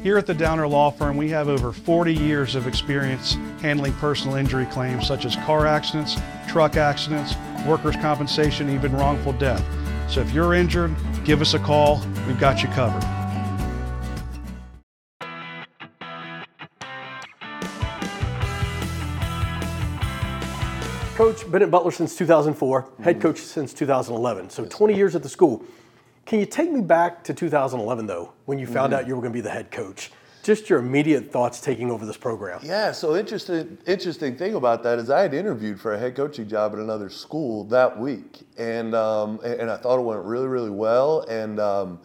Here at the Downer Law Firm, we have over 40 years of experience handling personal injury claims such as car accidents, truck accidents, workers' compensation, even wrongful death. So if you're injured, give us a call. We've got you covered. Coach, been at Butler since 2004, head coach since 2011, so 20 years at the school. Can you take me back to 2011, though, when you found out you were going to be the head coach? Just your immediate thoughts taking over this program. Yeah, so interesting thing about that is I had interviewed for a head coaching job at another school that week, and I thought it went really, really well, and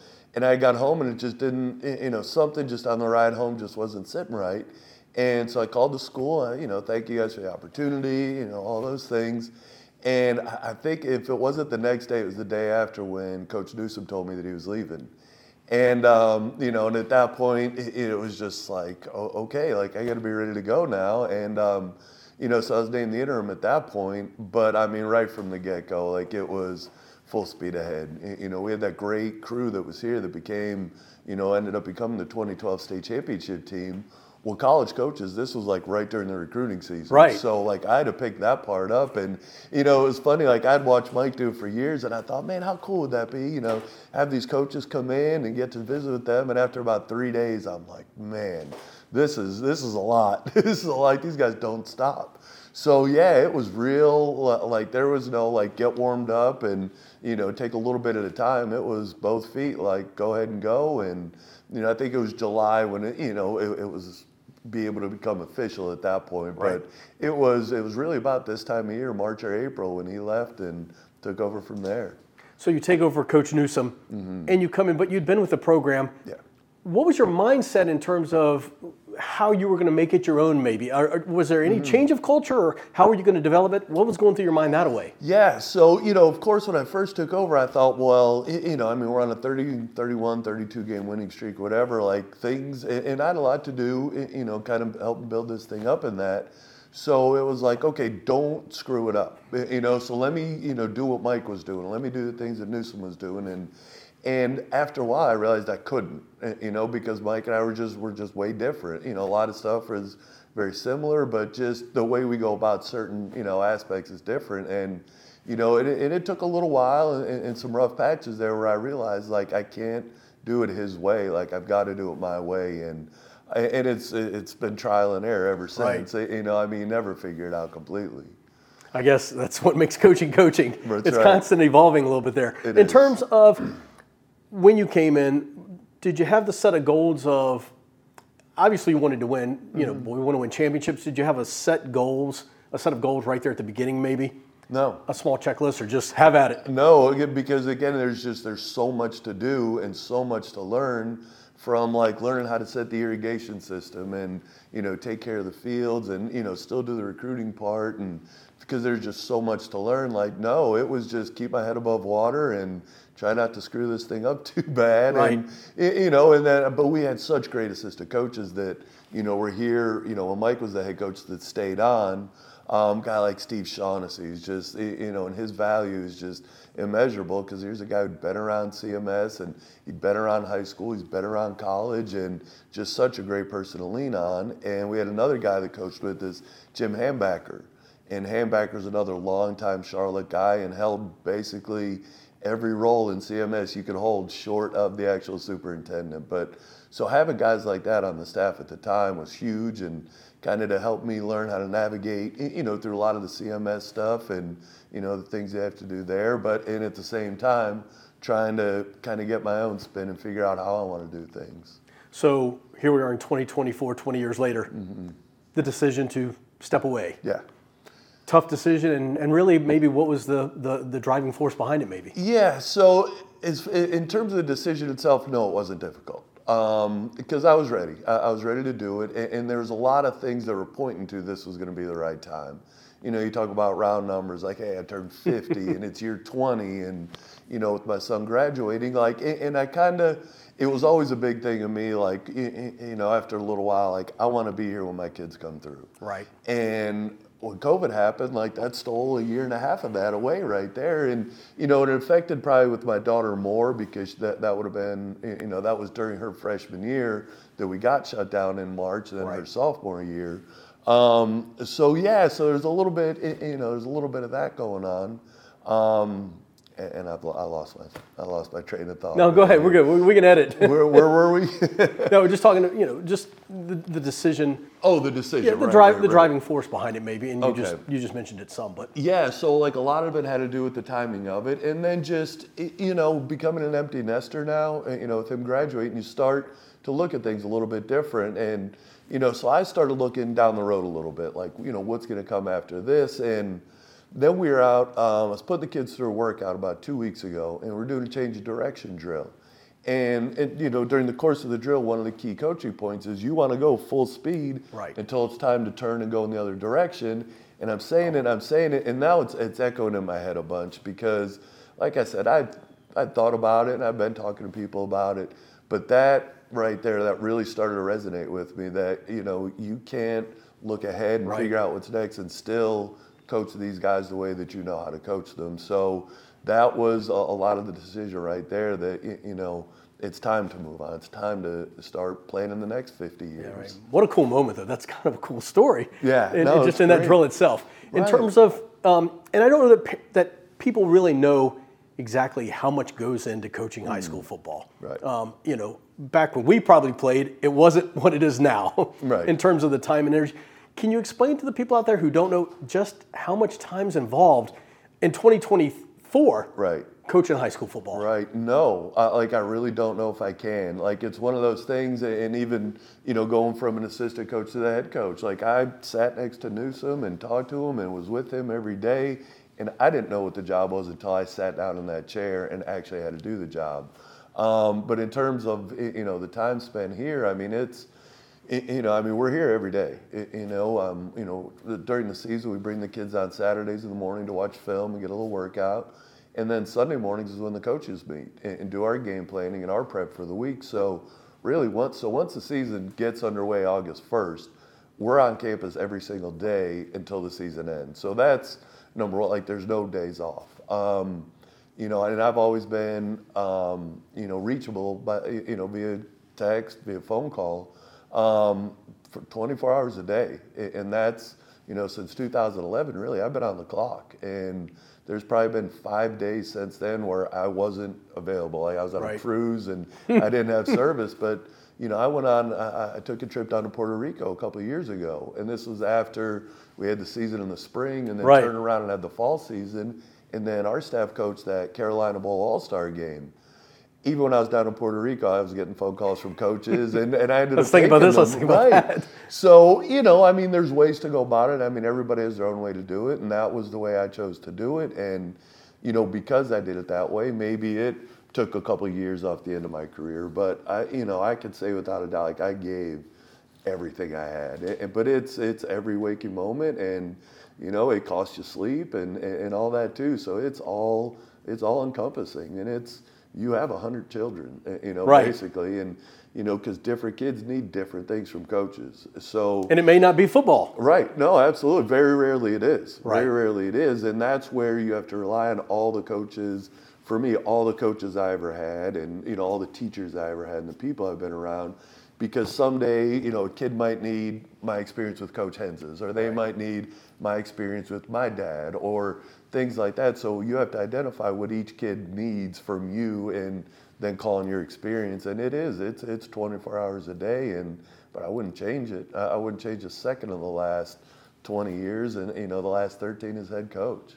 I got home and it just didn't, something just on the ride home just wasn't sitting right. And so I called the school, thank you guys for the opportunity, all those things. And I think if it wasn't the next day, it was the day after when Coach Newsom told me that he was leaving. And, and at that point, it was just like, okay, like I got to be ready to go now. And, so I was named the interim at that point. But, I mean, right from the get-go, like it was full speed ahead. We had that great crew that was here that became, ended up becoming the 2012 state championship team. Well, college coaches, this was like right during the recruiting season. Right. So like I had to pick that part up, and it was funny. Like I'd watched Mike do it for years, and I thought, man, how cool would that be? Have these coaches come in and get to visit with them. And after about 3 days, I'm like, man, this is a lot. This is a lot. These guys don't stop. So yeah, it was real. Like there was no like get warmed up and take a little bit at a time. It was both feet. Like go ahead and go. And I think it was July when it was be able to become official at that point. Right. But it was really about this time of year, March or April, when he left and took over from there. So you take over Coach Newsom, and you come in, but you'd been with the program. Yeah. What was your mindset in terms of how you were going to make it your own, maybe? Was there any change of culture, or how were you going to develop it? What was going through your mind that way? Yeah, so, of course, when I first took over, I thought, well, we're on a 30, 31, 32-game winning streak, whatever, like things, and I had a lot to do, kind of help build this thing up in that. So it was like, okay, don't screw it up, so let me, do what Mike was doing. Let me do the things that Newsom was doing, and after a while, I realized I couldn't, because Mike and I were just way different. A lot of stuff is very similar, but just the way we go about certain, aspects is different. And, it took a little while and some rough patches there where I realized, like, I can't do it his way. Like, I've got to do it my way. And it's been trial and error ever since. Right. Never figure it out completely. I guess that's what makes coaching. That's It's right. constant evolving a little bit there. It in is. terms of when you came in, did you have the set of goals of, obviously you wanted to win, we want to win championships. Did you have a set of goals right there at the beginning maybe? No. A small checklist, or just have at it? No, because again, there's so much to do and so much to learn, from like learning how to set the irrigation system and, take care of the fields and, still do the recruiting part, and because there's just so much to learn. Like, no, it was just keep my head above water and try not to screw this thing up too bad. Right. And, but we had such great assistant coaches that, were here, when Mike was the head coach that stayed on, guy like Steve Shaughnessy is just, and his value is just immeasurable, because here's a guy who'd been around CMS and he'd been around high school, he's been around college, and just such a great person to lean on. And we had another guy that coached with us, Jim Hambacker. And Hambacker's another longtime Charlotte guy and held basically every role in CMS you could hold short of the actual superintendent. But so having guys like that on the staff at the time was huge, and kind of to help me learn how to navigate, through a lot of the CMS stuff and, the things you have to do there. And at the same time, trying to kind of get my own spin and figure out how I want to do things. So here we are in 2024, 20 years later, the decision to step away. Yeah. Tough decision, and really maybe what was the driving force behind it maybe? Yeah, so in terms of the decision itself, no, it wasn't difficult. Because I was ready. I was ready to do it, and there was a lot of things that were pointing to this was going to be the right time. You talk about round numbers, like, hey, I turned 50 and it's year 20, and, with my son graduating, like, and I kind of, it was always a big thing of me, like, after a little while, like, I want to be here when my kids come through. Right. And when COVID happened, like that stole a year and a half of that away right there. And, you know, it affected probably with my daughter more because that would have been, you know, that was during her freshman year that we got shut down in March and then her sophomore year. So there's a little bit, you know, there's a little bit of that going on. And I lost my train of thought. No, go ahead. We're good. We can edit. Where were we? No, we're just talking. You know, just the decision. Oh, the decision. Yeah, the driving force behind it, maybe. And you just mentioned it some, but yeah. So like a lot of it had to do with the timing of it, and then just, you know, becoming an empty nester now. You know, with him graduating, you start to look at things a little bit different, and you know, so I started looking down the road a little bit, like, you know, what's going to come after this. And then we were out, I was putting the kids through a workout about 2 weeks ago, and we're doing a change of direction drill. And you know, during the course of the drill, one of the key coaching points is you want to go full speed until it's time to turn and go in the other direction. And I'm saying it, and now it's echoing in my head a bunch because, like I said, I thought about it, and I've been talking to people about it, but that right there, that really started to resonate with me, that, you know, you can't look ahead and figure out what's next and still coach these guys the way that you know how to coach them. So that was a lot of the decision right there, that, you know, it's time to move on. It's time to start playing in the next 50 years. Yeah, right. What a cool moment, though. That's kind of a cool story. Yeah, and just in that drill itself. In terms of, and I don't know that people really know exactly how much goes into coaching high school football. Right. You know, back when we probably played, it wasn't what it is now. Right. In terms of the time and energy. Can you explain to the people out there who don't know just how much time's involved in 2024 coaching high school football? Right. No, like I really don't know if I can. Like it's one of those things, and even, you know, going from an assistant coach to the head coach, like I sat next to Newsome and talked to him and was with him every day, and I didn't know what the job was until I sat down in that chair and actually had to do the job. But in terms of, you know, the time spent here, I mean, it's, you know, I mean, we're here every day. You know, during the season, we bring the kids on Saturdays in the morning to watch film and get a little workout. And then Sunday mornings is when the coaches meet and do our game planning and our prep for the week. So really, once the season gets underway August 1st, we're on campus every single day until the season ends. So that's number one, like there's no days off. You know, and I've always been, you know, reachable by, you know, via text, via phone call, for 24 hours a day. And that's, you know, since 2011, really, I've been on the clock. And there's probably been 5 days since then where I wasn't available. Like I was on a cruise and I didn't have service. But, you know, I took a trip down to Puerto Rico a couple of years ago. And this was after we had the season in the spring and then turned around and had the fall season. And then our staff coached that Carolina Bowl All-Star game. Even when I was down in Puerto Rico, I was getting phone calls from coaches, and I ended up taking them. Let's think about that. So, you know, I mean, there's ways to go about it. I mean, everybody has their own way to do it, and that was the way I chose to do it. And, you know, because I did it that way, maybe it took a couple of years off the end of my career. But, I could say without a doubt, like, I gave everything I had. But it's every waking moment, and, you know, it costs you sleep and all that too. So it's all encompassing, and you have 100 children, you know, basically, and, you know, because different kids need different things from coaches. So, and it may not be football. Right. No, absolutely. Very rarely it is. Very rarely it is. And that's where you have to rely on all the coaches. For me, all the coaches I ever had, and, you know, all the teachers I ever had and the people I've been around, because someday, you know, a kid might need my experience with Coach Hens's, or they might need my experience with my dad, or things like that. So you have to identify what each kid needs from you and then call on your experience. And it's 24 hours a day, but I wouldn't change it. I wouldn't change a second of the last 20 years, and, you know, the last 13 as head coach.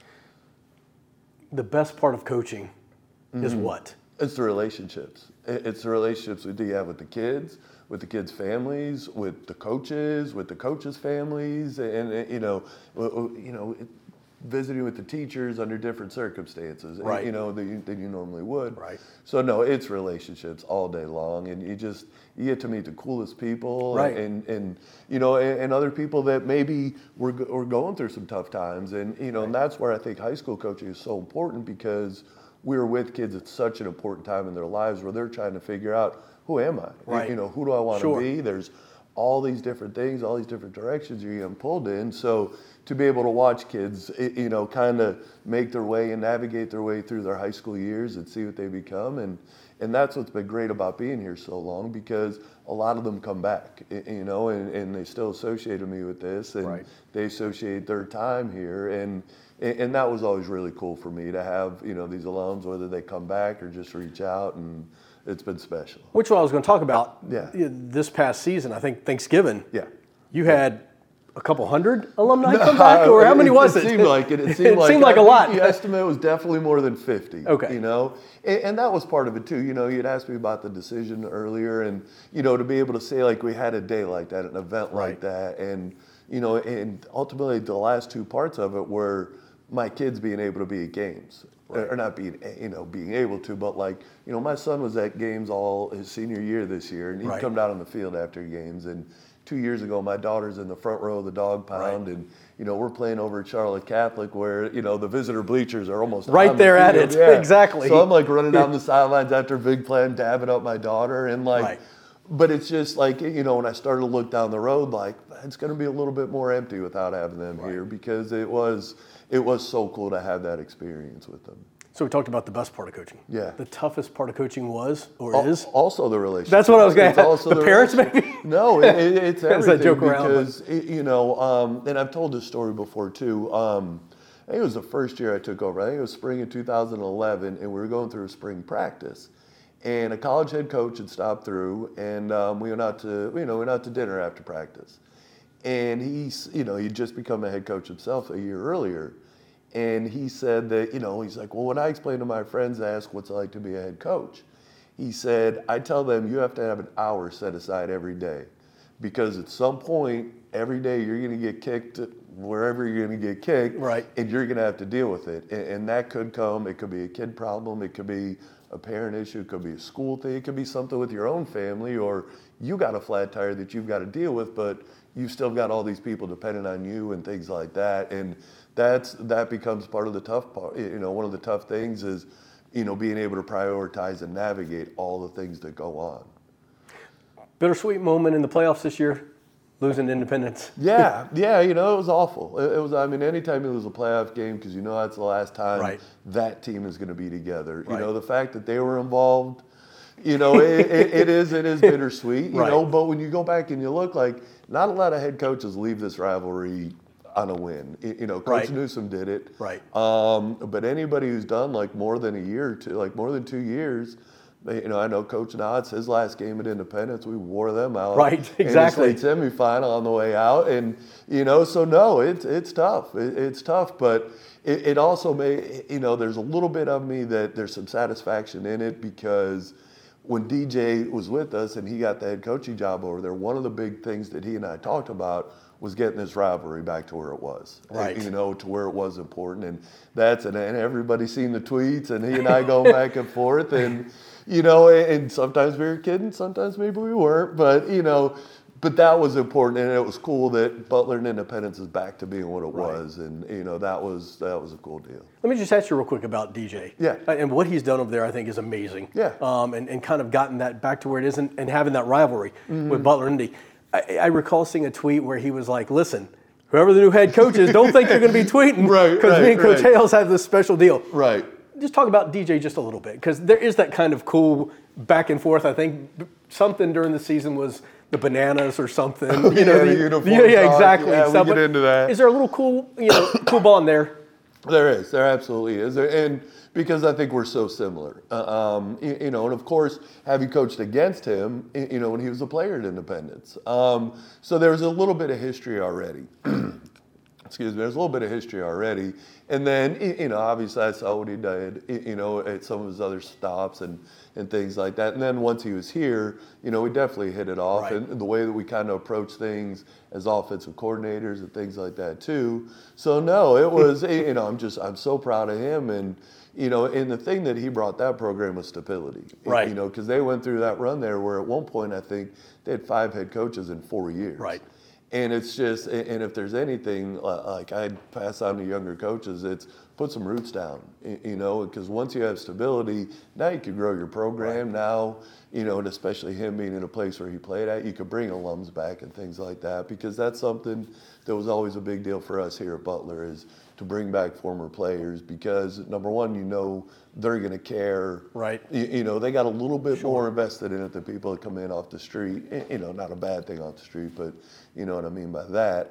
The best part of coaching is what? It's the relationships. It's the relationships that you have with the kids' families, with the coaches' families, and you know, visiting with the teachers under different circumstances, you know, than you normally would. Right. So no, it's relationships all day long, and you get to meet the coolest people, and you know, and other people that maybe were going through some tough times, and you know, and that's where I think high school coaching is so important, because we're with kids at such an important time in their lives where they're trying to figure out, who am I? You know, who do I want to be? There's all these different things, all these different directions you're getting pulled in. So to be able to watch kids, kind of make their way and navigate their way through their high school years and see what they become. And that's what's been great about being here so long, because a lot of them come back, and they still associated me with this, and they associate their time here. And that was always really cool for me to have, these alums, whether they come back or just reach out, and it's been special. Which one I was going to talk about. Yeah. This past season, I think Thanksgiving. Yeah. You had a couple hundred alumni come back, or how many was it? It seemed like it. It seemed like a lot. The estimate was definitely more than 50. Okay. And that was part of it too. You'd asked me about the decision earlier, and to be able to say like we had a day like that, an event like that, and and ultimately the last two parts of it were my kids being able to be at games. Or not being able to, but my son was at games all his senior year this year, and he'd come down on the field after games. And 2 years ago, my daughter's in the front row of the dog pound, and we're playing over at Charlotte Catholic, where the visitor bleachers are almost right on there the at field. it. Yeah. Exactly. So I'm running down the sidelines after big play, and dabbing up my daughter, and But it's just when I started to look down the road, it's going to be a little bit more empty without having them here, because it was so cool to have that experience with them. So we talked about the best part of coaching. Yeah. The toughest part of coaching was, or is? Also the relationship. That's what I was going to ask. The parents, maybe? No, it's everything. As I joke around. Because, and I've told this story before too. I think it was the first year I took over. I think it was spring of 2011, and we were going through a spring practice. And a college head coach had stopped through, and we went out to dinner after practice. And he'd just become a head coach himself a year earlier. And he said that, he's like, well, when I explain to my friends, I ask what's it like to be a head coach. He said, I tell them you have to have an hour set aside every day, because at some point every day you're going to get kicked wherever you're going to get kicked, and you're going to have to deal with it. And that could come, it could be a kid problem, it could be a parent issue, it could be a school thing, it could be something with your own family, or you got a flat tire that you've got to deal with, but you've still got all these people depending on you and things like that. And that becomes part of the tough part. One of the tough things is, being able to prioritize and navigate all the things that go on. Bittersweet moment in the playoffs this year, losing Independence. Yeah, it was awful. It was, anytime you lose a playoff game, because that's the last time that team is going to be together. The fact that they were involved, it is bittersweet, but when you go back and you look, not a lot of head coaches leave this rivalry on a win. Coach Newsom did it. But anybody who's done more than a year or two, more than 2 years, I know Coach Knotts, his last game at Independence, we wore them out. Exactly. In the state semifinal on the way out. And, so no, it's tough. It's tough, but it also there's a little bit of me that there's some satisfaction in it, because when DJ was with us and he got the head coaching job over there, one of the big things that he and I talked about was getting this rivalry back to where it was, to where it was important. And and everybody's seen the tweets, and he and I go back and forth, and, and sometimes we were kidding, sometimes maybe we weren't, but that was important, and it was cool that Butler and Independence is back to being what it was, and that was a cool deal. Let me just ask you real quick about DJ. Yeah. And what he's done over there, I think, is amazing. Yeah. And kind of gotten that back to where it is, and having that rivalry with Butler and Indy. I recall seeing a tweet where he was like, "Listen, whoever the new head coach is, don't think you're going to be tweeting, because me and Coach Hales have this special deal." Right. Just talk about DJ just a little bit, because there is that kind of cool back and forth. I think something during the season was the bananas or something. The uniform. Yeah, exactly. Yeah, we get into that. Is there a little cool bond there? There is. There absolutely is. And because I think we're so similar. And of course, having coached against him, when he was a player at Independence. So there's a little bit of history already. Excuse me, there's a little bit of history already. And then, obviously I saw what he did, at some of his other stops and things like that. And then once he was here, we definitely hit it off. And the way that we kind of approach things as offensive coordinators and things like that too. So no, it was, I'm so proud of him. And, and the thing that he brought that program was stability. Because they went through that run there where at one point I think they had 5 head coaches in 4 years. And it's just, and if there's anything like I'd pass on to younger coaches, it's put some roots down, because once you have stability, now you can grow your program. Now, and especially him being in a place where he played at, you could bring alums back and things like that, because that's something that was always a big deal for us here at Butler, is to bring back former players, because number one, they're going to care. Right. They got a little bit more invested in it than people that come in off the street. Not a bad thing off the street, but you know what I mean by that.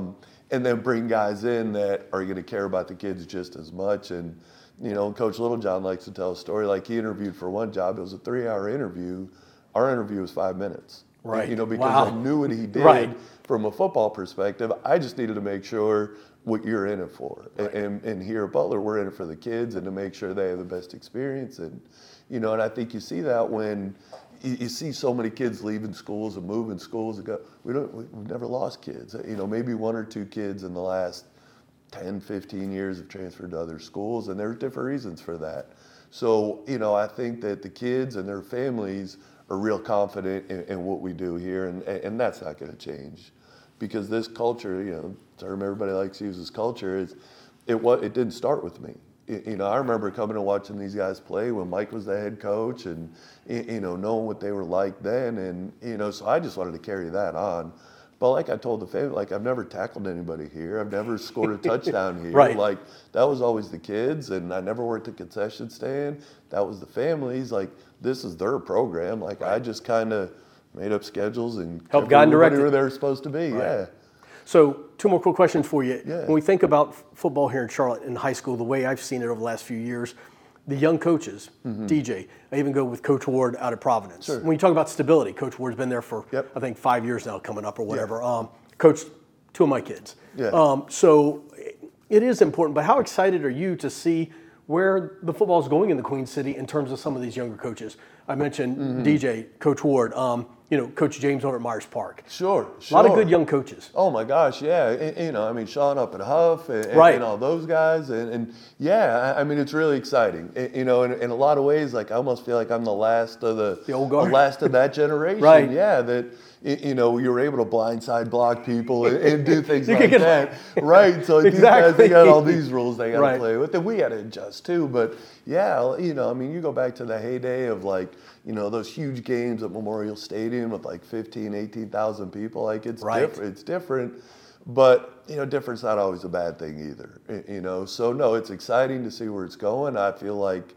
And then bring guys in that are going to care about the kids just as much. And, Coach Littlejohn likes to tell a story. Like, he interviewed for one job. It was a 3-hour interview. Our interview was 5 minutes. Right. Because I knew what he did from a football perspective. I just needed to make sure what you're in it for. Right. And here at Butler, we're in it for the kids and to make sure they have the best experience. And, and I think you see that when you see so many kids leaving schools and moving schools and go, we've never lost kids. Maybe 1 or 2 kids in the last 10, 15 years have transferred to other schools, and there's different reasons for that. So, I think that the kids and their families are real confident in what we do here, and that's not going to change. Because this culture, the term everybody likes to use is culture, it didn't start with me. I remember coming and watching these guys play when Mike was the head coach, and knowing what they were like then, and so I just wanted to carry that on. But like I told the family, I've never tackled anybody here. I've never scored a touchdown here. Right. That was always the kids, and I never worked a concession stand. That was the families. This is their program. I just kind of made up schedules and help guide and direct where they're supposed to be. Right. Yeah. So 2 more quick questions for you. Yeah. When we think about football here in Charlotte in high school, the way I've seen it over the last few years, the young coaches, DJ, I even go with Coach Ward out of Providence. Sure. When you talk about stability, Coach Ward's been there for, I think, 5 years now coming up or whatever. Coached 2 of my kids. Yeah. So it is important, but how excited are you to see where the football is going in the Queen City in terms of some of these younger coaches? I mentioned DJ, Coach Ward, Coach James over at Myers Park. Sure. A lot of good young coaches. Oh my gosh, yeah. And, Sean up at Huff and all those guys. And yeah, it's really exciting. In a lot of ways, I almost feel like I'm the last of the old guard. The last of that generation. Right. Yeah, that, you're able to blindside block people and do things like that. Right. So these guys, they got all these rules they got to play with. And we had to adjust too. But yeah, you go back to the heyday of those huge games at Memorial Stadium with 15, 18,000 people. It's different. It's different, but different's not always a bad thing either. So no, it's exciting to see where it's going. I feel like,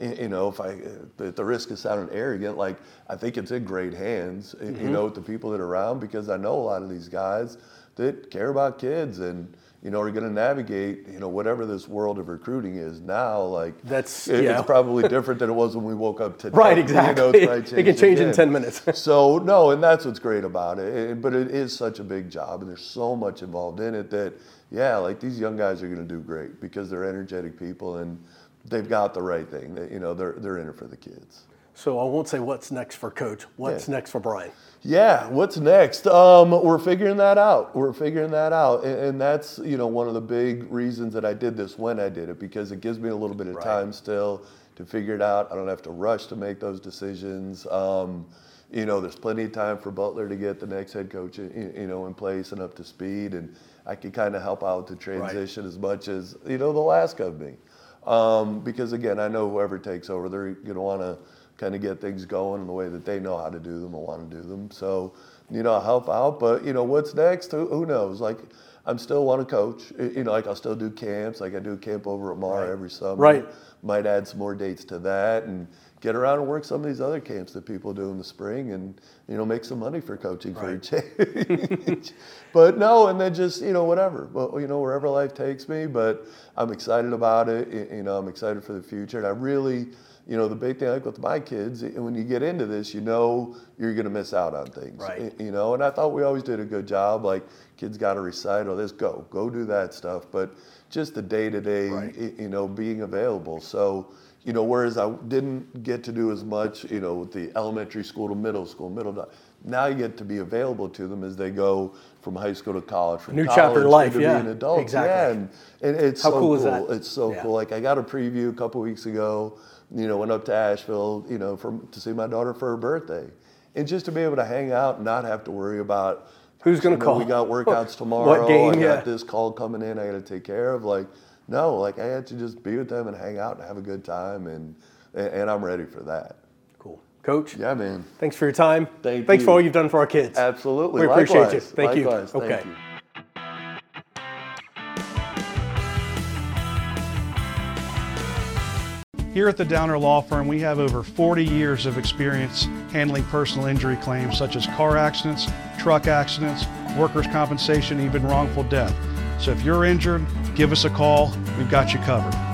at the risk of sounding arrogant, I think it's in great hands. With the people that are around, because I know a lot of these guys that care about kids and are going to navigate, whatever this world of recruiting is now. It's probably different than it was when we woke up today. Right, exactly. It can change in 10 minutes. So, no, and that's what's great about it. But it is such a big job, and there's so much involved in it that, these young guys are going to do great because they're energetic people and they've got the right thing. They're in it for the kids. So I won't say what's next for Coach. What's next for Brian? Yeah, what's next? We're figuring that out. And that's, one of the big reasons that I did this when I did it, because it gives me a little bit of time still to figure it out. I don't have to rush to make those decisions. There's plenty of time for Butler to get the next head coach, in place and up to speed. And I can kind of help out the transition as much as, they'll ask of me. Because again, I know whoever takes over, they're going to want to kind of get things going in the way that they know how to do them and want to do them. So, I'll help out. But, what's next? Who knows? I'm still want to coach. I'll still do camps. I do a camp over at Mar every summer. Right. Might add some more dates to that and get around and work some of these other camps that people do in the spring and, make some money for coaching for a change. But no, and then just, whatever. But, wherever life takes me. But I'm excited about it. I'm excited for the future. And I really... the big thing with my kids, when you get into this, you're going to miss out on things. Right. And I thought we always did a good job. Kids got to recite, go do that stuff. But just the day-to-day, being available. So, whereas I didn't get to do as much, with the elementary school to middle school, now you get to be available to them as they go from high school to college, from new college chapter in life, to being adults. Exactly. Yeah, and it's How so cool is that? It's so cool. I got a preview a couple weeks ago. Went up to Asheville, to see my daughter for her birthday. And just to be able to hang out and not have to worry about who's going to call. We got workouts tomorrow. What game? I got this call coming in I got to take care of. No, like I had to just be with them and hang out and have a good time, and I'm ready for that. Cool. Coach? Yeah, man. Thanks for your time. Thanks for all you've done for our kids. Absolutely. We appreciate you. Likewise. Thank you. Likewise. Okay. Thank you. Here at the Downer Law Firm, we have over 40 years of experience handling personal injury claims such as car accidents, truck accidents, workers' compensation, even wrongful death. So if you're injured, give us a call. We've got you covered.